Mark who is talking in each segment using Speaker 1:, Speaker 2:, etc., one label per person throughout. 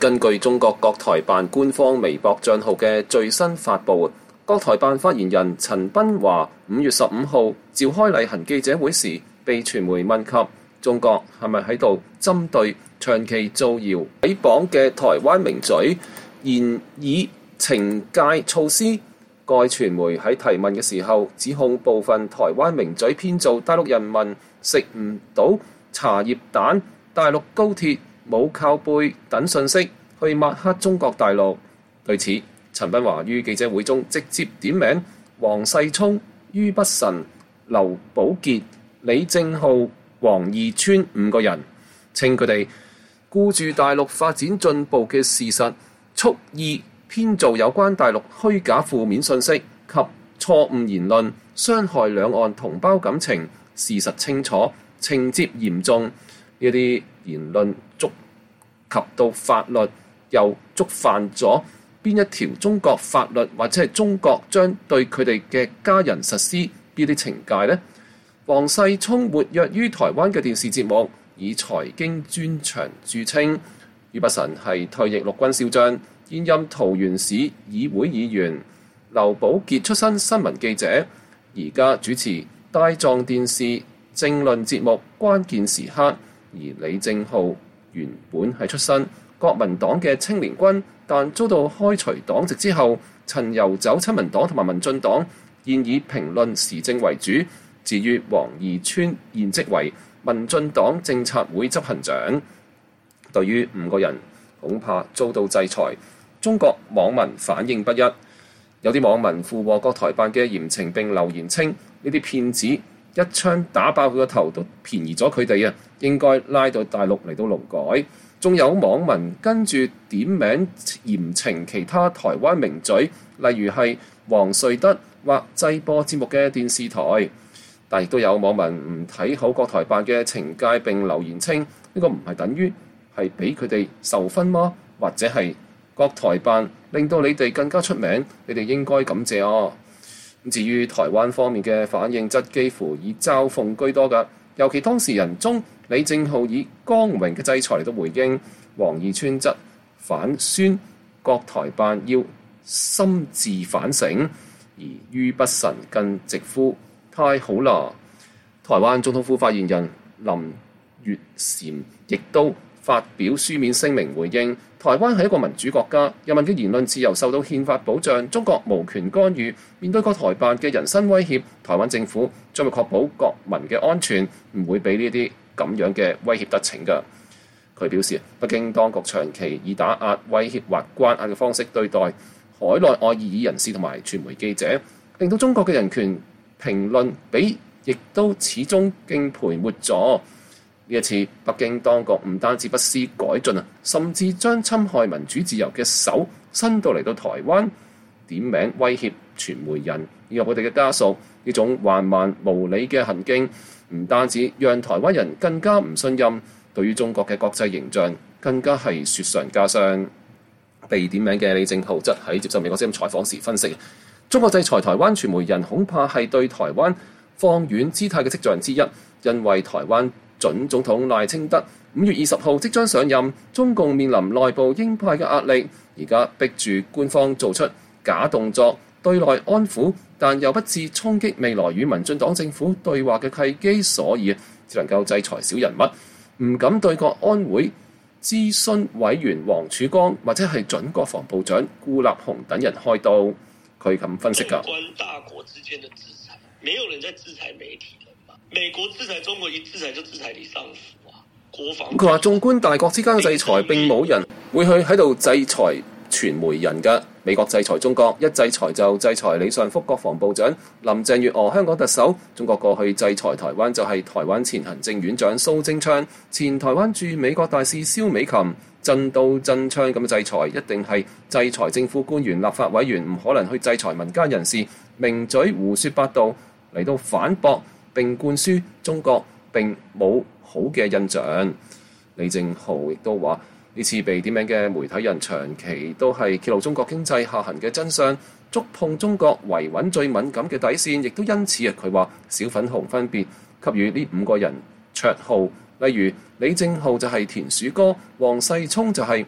Speaker 1: 根據中國國台辦官方微博帳號嘅最新發布，國台辦發言人陳斌華5月15號召開例行記者會時，被傳媒問及中國係咪喺度針對長期造謠毀謗嘅台灣名嘴，現以懲戒措施。該傳媒喺提問嘅時候，指控部分台灣名嘴編造大陸人民食唔到茶葉蛋、大陸高鐵冇靠背等信息去抹黑中國大陸。對此，陳斌華於記者會中直接點名王世聰、于北辰、劉寶傑、李正浩、黃義川5個人，稱佢哋顧住大陸發展進步嘅事實，蓄意編造有關大陸虛假負面信息及錯誤言論，傷害兩岸同胞感情。事實清楚，情節嚴重，呢啲言論觸及到法律，又觸犯咗邊一條中國法律，或者係中國將對佢哋嘅家人實施邊啲懲戒呢？王世聰活躍於台灣嘅電視節目，以財經專長著稱。于北辰係退役陸軍少將，現任桃園市議會議員。劉寶傑出身新聞記者，而家主持大狀電視政論節目關鍵時刻。而李正浩原本係出身國民黨嘅青年軍，但遭到開除黨籍之後，曾遊走親民黨同埋民進黨，現以評論時政為主。至於黃義川現職為民進黨政策會執行長。對於5個人恐怕遭到制裁，中國網民反應不一。有啲網民附和國台辦嘅嚴懲，並留言稱呢啲騙子一槍打爆佢個頭都便宜咗佢哋啊，應該拉到大陸嚟到勞改。仲有網民跟住點名嚴懲其他台灣名嘴，例如係黃瑞德或製播節目嘅電視台。但亦都有網民唔睇好國台辦嘅懲戒，並留言稱呢個唔係等於係俾佢哋受分嗎？或者係國台辦令到你哋更加出名，你哋應該感謝啊。至於台灣方面嘅反應則幾乎以嘲諷居多㗎，尤其當事人中李正浩以光榮嘅制裁嚟到回應，黃義川則反宣國台辦要深自反省，而于北辰更直呼太好啦。台灣總統府發言人林月嬋亦都發表書面聲明回應，台灣係一個民主國家，人民嘅言論自由受到憲法保障，中國無權干預。面對國台辦嘅人身威脅，台灣政府將會確保國民嘅安全，唔會俾呢啲咁樣嘅威脅得逞㗎。佢表示，北京當局長期以打壓、威脅或關押嘅方式對待海內外異議人士同埋傳媒記者，令到中國嘅人權評論比亦都始終敬陪末座。呢一次，北京當局唔單止不思改進啊，甚至將侵害民主自由嘅手伸到嚟到台灣，點名威脅傳媒人以及佢哋嘅家屬。呢種橫蠻無理嘅行徑，唔單止讓台灣人更加唔信任，對於中國嘅國際形象更加係雪上加霜。被點名嘅李正浩則喺接受美國之音採訪時分析，中國制裁台灣傳媒人恐怕係對台灣放軟姿態嘅跡象之一，因為台灣準總統賴清德5月20號即將上任，中共面臨內部鷹派嘅壓力，而家逼住官方做出假動作，對內安撫，但又不致衝擊未來與民進黨政府對話嘅契機，所以只能夠制裁小人物，唔敢對國安會諮詢委員黃曙光或者係準國防部長顧立雄等人開刀。佢咁分析㗎。
Speaker 2: 縱觀大國之間的制裁，沒有人在制裁媒體人吧？美國制裁中國，一制裁就制裁你上府啊！國防
Speaker 1: 佢話：縱觀大國之間嘅制裁，並冇人會去喺度制裁傳媒人㗎。美國制裁中國，一制裁就制裁李尚福國防部長、林鄭月娥香港特首。中國過去制裁台灣就係台灣前行政院長蘇貞昌、前台灣駐美國大使蕭美琴，真刀真槍咁嘅制裁，一定係制裁政府官員、立法委員，唔可能去制裁民間人士。名嘴胡說八道嚟到反駁並灌輸中國並冇好嘅印象。李正浩亦都話：呢次被點名嘅媒體人長期都係揭露中國經濟下行嘅真相，觸碰中國維穩最敏感嘅底線，亦都因此佢話小粉紅分別給予呢5個人綽號，例如李正浩就係田鼠哥，黃世聰就係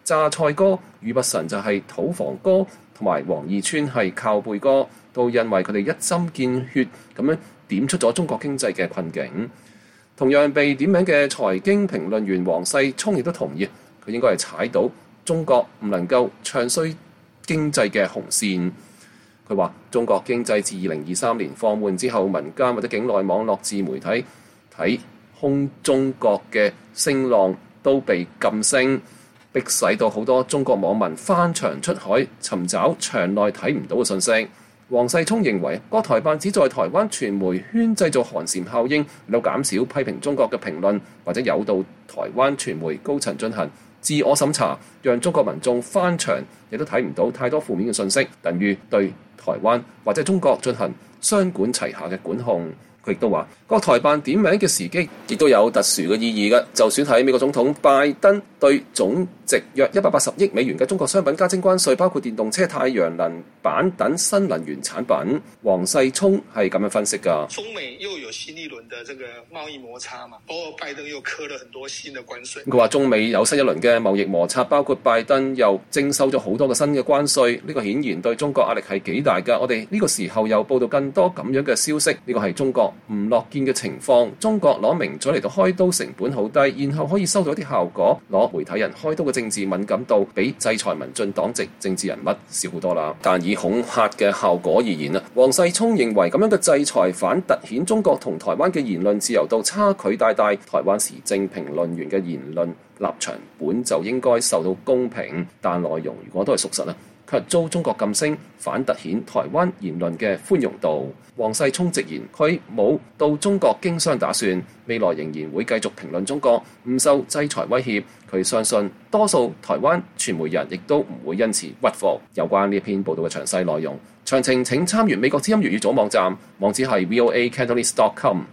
Speaker 1: 榨菜歌，俞拔臣就係土房歌，同埋黃義川係靠背歌，都因為佢哋一針見血咁樣點出咗中國經濟嘅困境。同樣被點名嘅財經評論員黃世聰亦都同意，佢應該係踩到中國唔能夠唱衰經濟嘅紅線。佢話中國經濟自2023年放緩之後，民間或者境內網絡自媒體睇空中國嘅聲浪都被禁聲，迫使到好多中國網民翻牆出海尋找牆內睇唔到嘅信息。黃世聰認為，國台辦只在台灣傳媒圈製造寒蟬效應，嚟到減少批評中國嘅評論，或者誘導台灣傳媒高層進行自我審查，讓中國民眾翻牆亦都睇唔到太多負面嘅信息，等於對台灣或者中國進行雙管齊下嘅管控。佢亦都話，國台辦點名嘅時機亦都有特殊嘅意義嘅。就算喺美國總統拜登對總值約180億美元嘅中國商品加徵關稅，包括電動車、太陽能板等新能源產品，黃世聰係咁樣分析㗎。
Speaker 3: 中美又有新一輪嘅這個貿易摩擦嘛，包括拜登又課了很多新嘅關稅。
Speaker 1: 佢話中美有新一輪嘅貿易摩擦，包括拜登又徵收咗好多嘅新嘅關稅，呢個顯然對中國壓力係幾大㗎。我哋呢個時候又報道更多咁樣嘅消息，呢個係中國唔樂見嘅情況。中國攞名嘴嚟到開刀成本好低，然後可以收到一啲效果，攞媒體人開刀嘅政治敏感度比制裁民進黨籍政治人物少好多啦。但以恐嚇嘅效果而言啊，黃世聰認為咁樣嘅制裁反凸顯中國同台灣嘅言論自由度差距大大。台灣時政評論員嘅言論立場本就應該受到公平，但內容如果都係屬實啦，卻遭中國禁聲，反凸顯台灣言論嘅寬容度。黃世聰直言，佢冇到中國經商打算，未來仍然會繼續評論中國，唔受制裁威脅。佢相信多數台灣傳媒人亦都唔會因此屈服。有關呢一篇報道嘅詳細內容，詳情請參閱美國之音粵語組網站，網址係voacantonese.com。